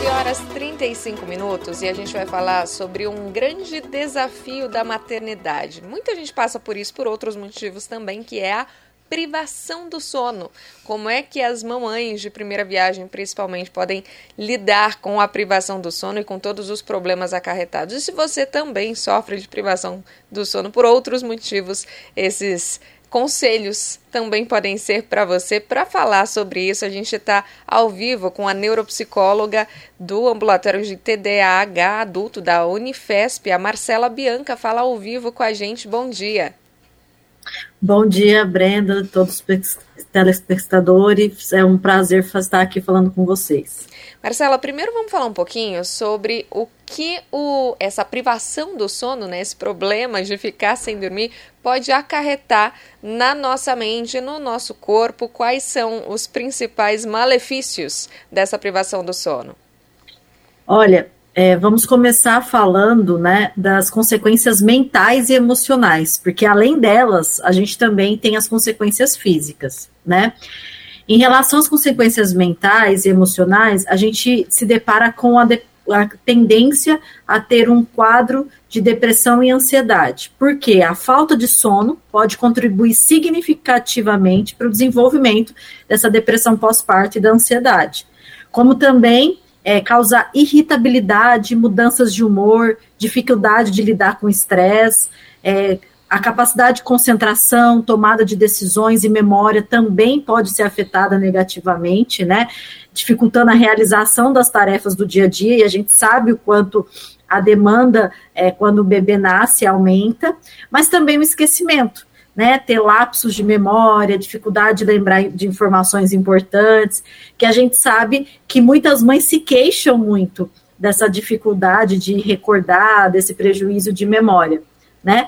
11h35 e a gente vai falar sobre um grande desafio da maternidade. Muita gente passa por isso por outros motivos também, que é a privação do sono. Como é que as mamães de primeira viagem, principalmente, podem lidar com a privação do sono e com todos os problemas acarretados? E se você também sofre de privação do sono por outros motivos, esses conselhos também podem ser para você. Para falar sobre isso, a gente está ao vivo com a neuropsicóloga do ambulatório de TDAH adulto da Unifesp, a Marcela Bianca, fala ao vivo com a gente. Bom dia. Bom dia, Brenda, todos os telespectadores. É um prazer estar aqui falando com vocês. Marcela, primeiro vamos falar um pouquinho sobre o que essa privação do sono, né, esse problema de ficar sem dormir, pode acarretar na nossa mente, no nosso corpo. Quais são os principais malefícios dessa privação do sono? Olha, vamos começar falando, né, das consequências mentais e emocionais, porque além delas, a gente também tem as consequências físicas, né? Em relação às consequências mentais e emocionais, a gente se depara com a tendência a ter um quadro de depressão e ansiedade, porque a falta de sono pode contribuir significativamente para o desenvolvimento dessa depressão pós-parto e da ansiedade, como também causar irritabilidade, mudanças de humor, dificuldade de lidar com estresse, a capacidade de concentração, tomada de decisões e memória também pode ser afetada negativamente, né? Dificultando a realização das tarefas do dia a dia, e a gente sabe o quanto a demanda, quando o bebê nasce, aumenta, mas também o esquecimento, né? Ter lapsos de memória, dificuldade de lembrar de informações importantes, que a gente sabe que muitas mães se queixam muito dessa dificuldade de recordar, desse prejuízo de memória, né?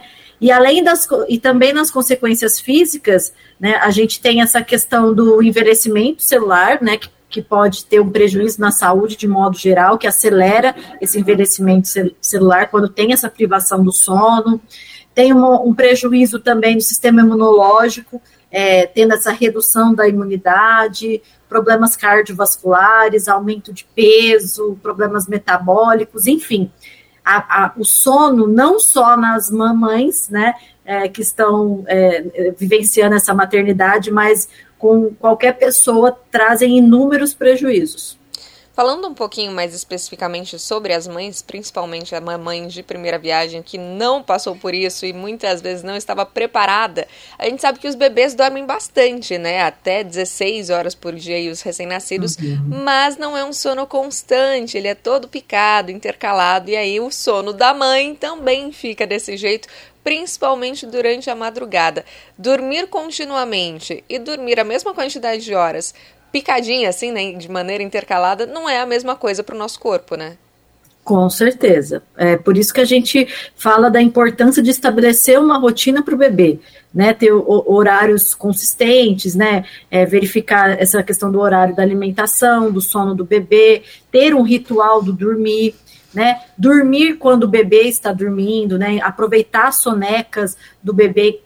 E também nas consequências físicas, né, a gente tem essa questão do envelhecimento celular, né, que pode ter um prejuízo na saúde de modo geral, que acelera esse envelhecimento celular quando tem essa privação do sono. Tem um prejuízo também no sistema imunológico, tendo essa redução da imunidade, problemas cardiovasculares, aumento de peso, problemas metabólicos, enfim. O sono, não só nas mamães, né, que estão vivenciando essa maternidade, mas com qualquer pessoa, trazem inúmeros prejuízos. Falando um pouquinho mais especificamente sobre as mães, principalmente a mamãe de primeira viagem que não passou por isso e muitas vezes não estava preparada, a gente sabe que os bebês dormem bastante, né? Até 16 horas por dia e os recém-nascidos, mas não é um sono constante, ele é todo picado, intercalado, e aí o sono da mãe também fica desse jeito, principalmente durante a madrugada. Dormir continuamente e dormir a mesma quantidade de horas picadinha, assim, né, de maneira intercalada, não é a mesma coisa para o nosso corpo, né? Com certeza. É por isso que a gente fala da importância de estabelecer uma rotina para o bebê, né? Ter horários consistentes, né? Verificar essa questão do horário da alimentação, do sono do bebê, ter um ritual do dormir, né? Dormir quando o bebê está dormindo, né? Aproveitar as sonecas do bebê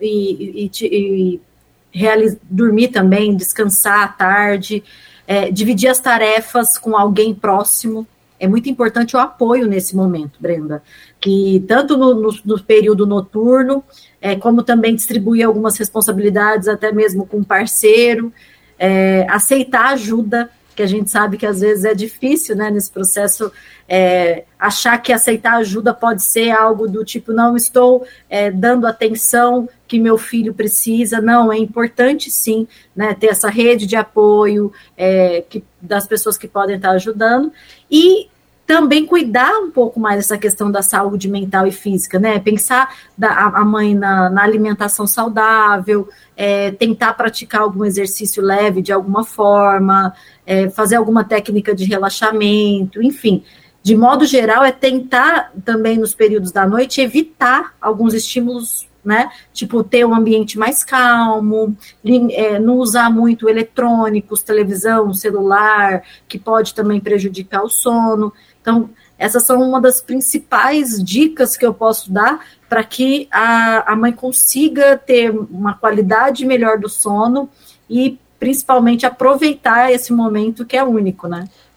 e dormir também, descansar à tarde, dividir as tarefas com alguém próximo. É muito importante o apoio nesse momento, Brenda, que tanto no período noturno, como também distribuir algumas responsabilidades, até mesmo com o parceiro, aceitar ajuda, que a gente sabe que às vezes é difícil, né, nesse processo, achar que aceitar ajuda pode ser algo do tipo, não estou dando atenção que meu filho precisa. Não, é importante sim, né, ter essa rede de apoio das pessoas que podem estar ajudando, e também cuidar um pouco mais dessa questão da saúde mental e física, né? Pensar a mãe na alimentação saudável, tentar praticar algum exercício leve de alguma forma, fazer alguma técnica de relaxamento, enfim. De modo geral, tentar também nos períodos da noite evitar alguns estímulos, né? Tipo, ter um ambiente mais calmo, não usar muito eletrônicos, televisão, celular, que pode também prejudicar o sono. Então, essas são uma das principais dicas que eu posso dar para que a mãe consiga ter uma qualidade melhor do sono e, principalmente, aproveitar esse momento que é único, né?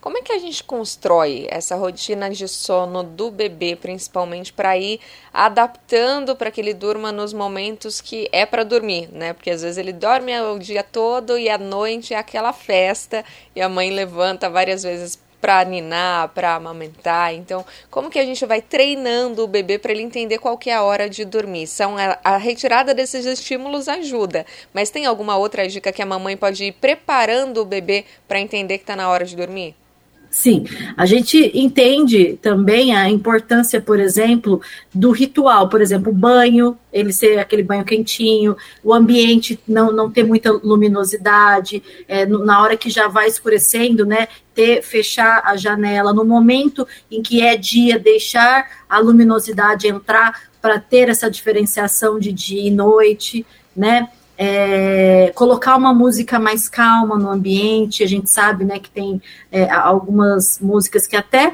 Como é que a gente constrói essa rotina de sono do bebê, principalmente para ir adaptando para que ele durma nos momentos que é para dormir, né? Porque às vezes ele dorme o dia todo e à noite é aquela festa e a mãe levanta várias vezes para ninar, para amamentar. Então, como que a gente vai treinando o bebê para ele entender qual que é a hora de dormir? A retirada desses estímulos ajuda, mas tem alguma outra dica que a mamãe pode ir preparando o bebê para entender que está na hora de dormir? Sim, a gente entende também a importância, por exemplo, do ritual, por exemplo, o banho, ele ser aquele banho quentinho, o ambiente não ter muita luminosidade, na hora que já vai escurecendo, né, fechar a janela, no momento em que é dia, deixar a luminosidade entrar para ter essa diferenciação de dia e noite, né? Colocar uma música mais calma no ambiente. A gente sabe, né, que tem algumas músicas que até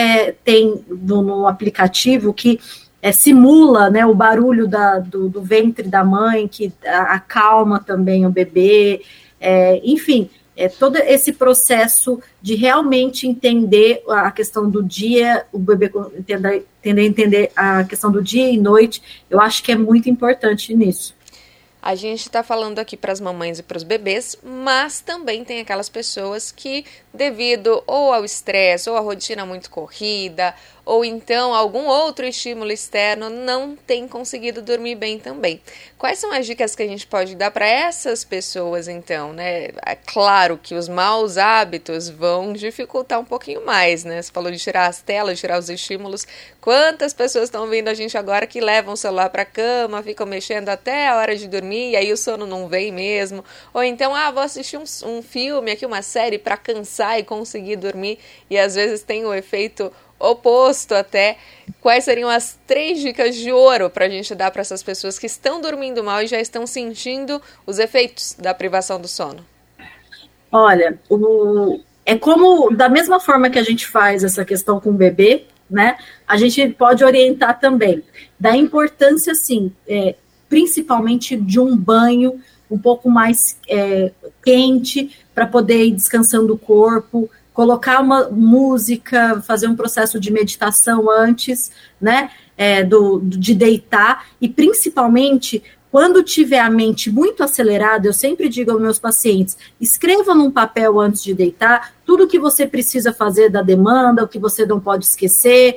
tem no aplicativo que simula, né, o barulho do ventre da mãe, que acalma também o bebê, enfim, todo esse processo de realmente entender a questão do dia, o bebê entender a questão do dia e noite, eu acho que é muito importante nisso. A gente está falando aqui para as mamães e para os bebês, mas também tem aquelas pessoas que, devido ou ao estresse, ou à rotina muito corrida, ou então algum outro estímulo externo, não tem conseguido dormir bem também. Quais são as dicas que a gente pode dar para essas pessoas, então, né? É claro que os maus hábitos vão dificultar um pouquinho mais, né? Você falou de tirar as telas, tirar os estímulos. Quantas pessoas estão vendo a gente agora que levam o celular para a cama, ficam mexendo até a hora de dormir, e aí o sono não vem mesmo. Ou então, vou assistir um filme aqui, uma série para cansar e conseguir dormir, e às vezes tem o efeito oposto até. Quais seriam as 3 dicas de ouro para a gente dar para essas pessoas que estão dormindo mal e já estão sentindo os efeitos da privação do sono? Olha, é como, da mesma forma que a gente faz essa questão com o bebê, né, a gente pode orientar também da importância, sim, principalmente de um banho um pouco mais quente, para poder ir descansando o corpo, colocar uma música, fazer um processo de meditação antes, né, de deitar, e principalmente quando tiver a mente muito acelerada, eu sempre digo aos meus pacientes, escreva num papel antes de deitar tudo o que você precisa fazer da demanda, o que você não pode esquecer,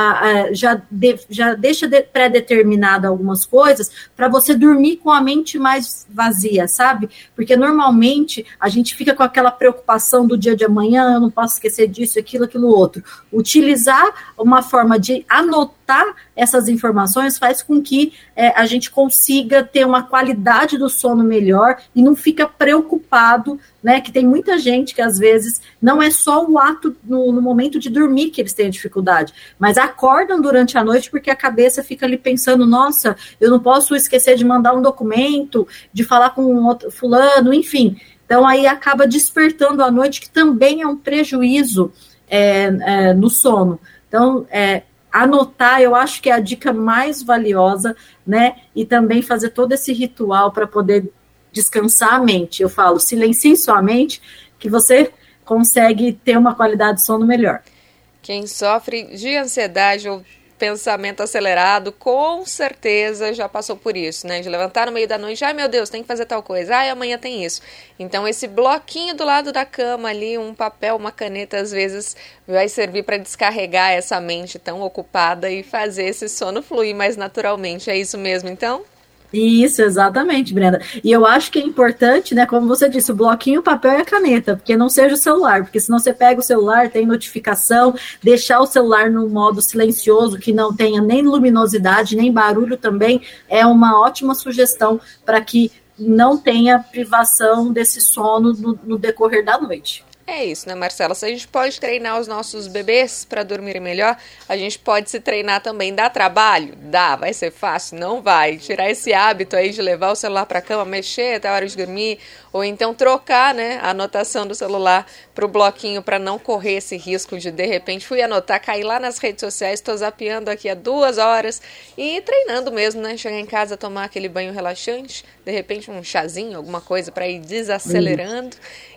já deixa pré-determinado algumas coisas para você dormir com a mente mais vazia, sabe? Porque normalmente a gente fica com aquela preocupação do dia de amanhã, eu não posso esquecer disso, aquilo outro. Utilizar uma forma de anotar essas informações faz com que a gente consiga ter uma qualidade do sono melhor e não fica preocupado, né, que tem muita gente que às vezes não é só o ato no momento de dormir que eles têm dificuldade, mas acordam durante a noite porque a cabeça fica ali pensando, nossa, eu não posso esquecer de mandar um documento, de falar com um outro fulano, enfim. Então aí acaba despertando à noite, que também é um prejuízo no sono. Então, anotar, eu acho que é a dica mais valiosa, né, e também fazer todo esse ritual para poder descansar a mente. Eu falo, silencie sua mente, que você consegue ter uma qualidade de sono melhor. Quem sofre de ansiedade ou pensamento acelerado, com certeza já passou por isso, né? De levantar no meio da noite, ai meu Deus, tem que fazer tal coisa, ai amanhã tem isso. Então esse bloquinho do lado da cama ali, um papel, uma caneta, às vezes vai servir para descarregar essa mente tão ocupada e fazer esse sono fluir mais naturalmente. É isso mesmo, então? Isso, exatamente, Brenda. E eu acho que é importante, né, como você disse, o bloquinho, o papel e a caneta, porque não seja o celular, porque senão você pega o celular, tem notificação, deixar o celular no modo silencioso, que não tenha nem luminosidade, nem barulho também, é uma ótima sugestão para que não tenha privação desse sono no decorrer da noite. É isso, né, Marcela? Se a gente pode treinar os nossos bebês para dormirem melhor, a gente pode se treinar também. Dá trabalho? Dá. Vai ser fácil? Não vai. Tirar esse hábito aí de levar o celular para a cama, mexer até a hora de dormir, ou então trocar, né, a anotação do celular para o bloquinho para não correr esse risco de repente, fui anotar, cair lá nas redes sociais, estou zapeando aqui há 2 horas e treinando mesmo, né? Chegar em casa, tomar aquele banho relaxante, de repente um chazinho, alguma coisa para ir desacelerando.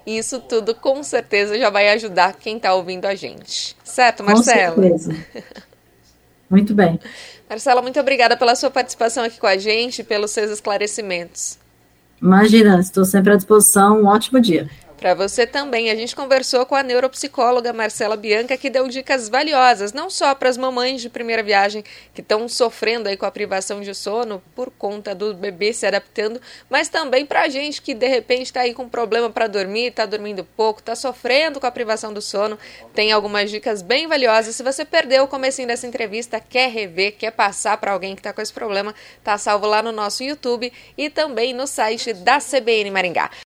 E isso tudo, com certeza, já vai ajudar quem está ouvindo a gente. Certo, Marcela? Com certeza. Muito bem. Marcela, muito obrigada pela sua participação aqui com a gente e pelos seus esclarecimentos. Imagina, estou sempre à disposição. Um ótimo dia. Para você também, a gente conversou com a neuropsicóloga Marcela Bianca, que deu dicas valiosas, não só para as mamães de primeira viagem que estão sofrendo aí com a privação de sono por conta do bebê se adaptando, mas também para a gente que de repente está aí com problema para dormir, está dormindo pouco, está sofrendo com a privação do sono. Tem algumas dicas bem valiosas. Se você perdeu o comecinho dessa entrevista, quer rever, quer passar para alguém que está com esse problema, tá salvo lá no nosso YouTube e também no site da CBN Maringá.